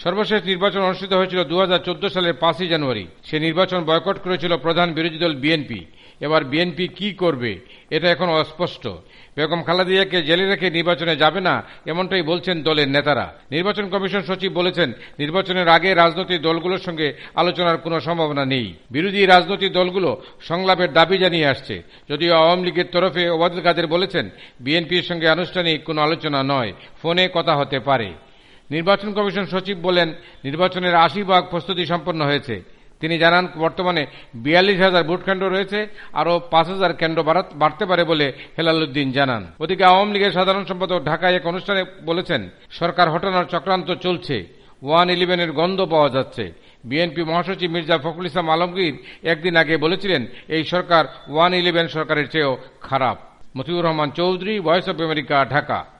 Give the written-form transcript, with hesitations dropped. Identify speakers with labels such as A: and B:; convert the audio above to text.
A: সর্বশেষ নির্বাচন অনুষ্ঠিত হয়েছিল 2014 সালের 5 জানুয়ারি। সে নির্বাচন বয়কট করেছিল প্রধান বিরোধী দল বিএনপি। এবার বিএনপি কি করবে এটা এখন অস্পষ্ট। বেগম খালেদা জিয়াকে জেলে রেখে নির্বাচনে যাবে না, এমনটাই বলছেন দলের নেতারা। নির্বাচন কমিশন সচিব বলেছেন, নির্বাচনের আগে রাজনৈতিক দলগুলোর সঙ্গে আলোচনার কোনো সম্ভাবনা নেই। বিরোধী রাজনৈতিক দলগুলো সংলাপের দাবি জানিয়ে আসছে, যদিও আওয়ামী লীগের তরফে ওবায়দুল কাদের বলেছেন, বিএনপির সঙ্গে আনুষ্ঠানিক কোনো আলোচনা নয়, ফোনে কথা হতে পারে। নির্বাচন কমিশন সচিব বলেন, নির্বাচনের 80% প্রস্তুতি সম্পন্ন হয়েছে। তিনি জানান, বর্তমানে 42,000 ভোট কেন্দ্র রয়েছে, আরও 5,000 কেন্দ্র বাড়তে পারে বলে হেলাল উদ্দিন জানান। ওদিকে আওয়ামী লীগের সাধারণ সম্পাদক ঢাকায় এক অনুষ্ঠানে বলেছেন, সরকার হটানোর চক্রান্ত চলছে, 111-এর গন্ধ পাওয়া যাচ্ছে। বিএনপি মহাসচিব মির্জা ফখরুল ইসলাম আলমগীর একদিন আগে বলেছিলেন, এই সরকার 111 সরকারের চেয়েও খারাপ। Motiur Rahman Chowdhury, voice of America, Dhaka.